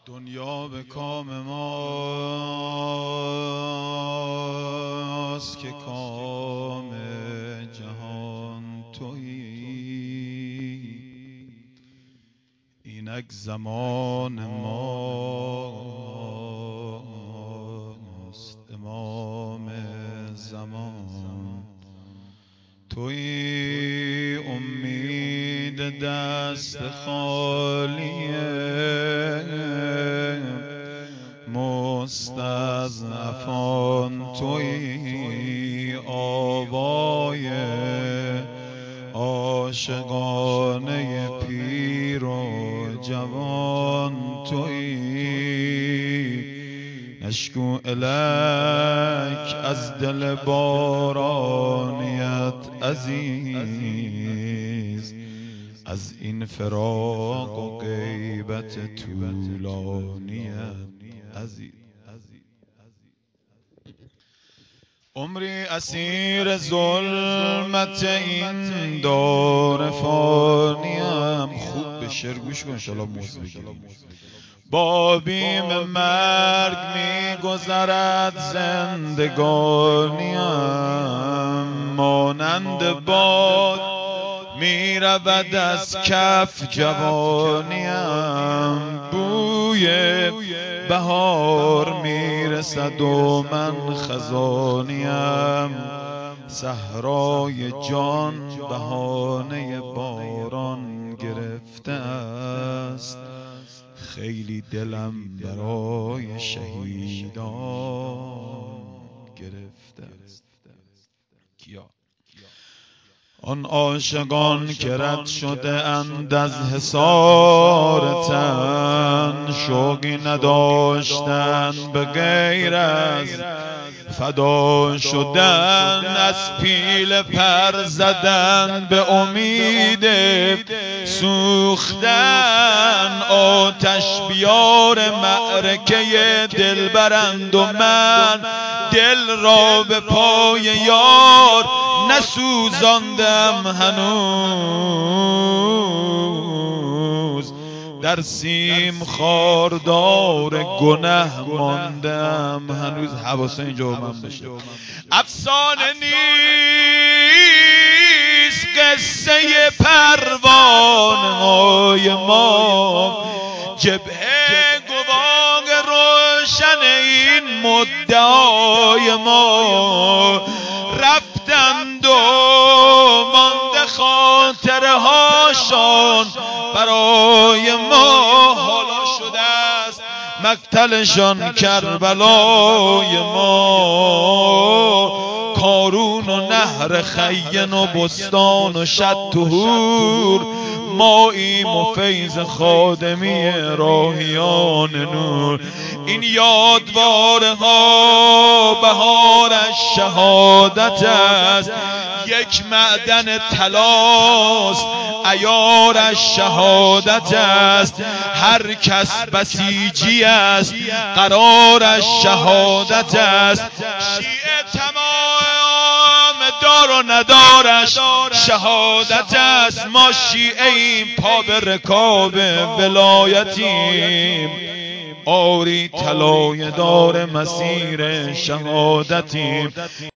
دنیا به کام ماست که کام جهان تویی. اینک زمان ماست امام زمان تویی. امید دست خالیه مستضعفان تویی. آوای عاشقانه پیر و جوان تویی. نشکو الک از دل بارانیت عزیز، از این فراق و غیبت طولانیت عزیز. عمری اسیر ظلمت این دور فانیم. خوب به شعر گوش کن انشالله موز بگیریم. با بیم مرگ می‌گذرد زندگانیم. مانند باد می‌رود از کف جوانیم. بوی بهار میرسد و من خزانیم. صحرای جان بهانه باران گرفته است. خیلی دلم برای شهیدان گرفته است. کیا؟ آن عاشقان که رد شده اند از حصار تن، شوقی نداشتند به غیر از فدا شدن. از پیل پر زدن به امید سوختن. آتش بیار معرکه دلبرند و من دل را به پای یار نسوزاندم هنوز. در سیم خاردار گنه ماندم هنوز. حواسه اینجا من بشه. افسانه نیست قصه پروانه‌های ما. جبهه گواه روشن این مدعای ما. رفتند و مانده خاطره هاشان برای ما. حالا شده است مقتلشان کربلای ما. کارون و نهر خین و بستان و شط و هور ماییم و فیض خادمی راهیان نور. این یادواره ها بهارش شهادت است. یک معدن طلاست عیارش شهادت است. هر کس بسیجی است قرارش شهادت است. شیعه تمام دار و ندارش شهادت است. ما شیعه ایم پا به رکاب ولایتیم. آری طلایه دار مسیر شهادتیم.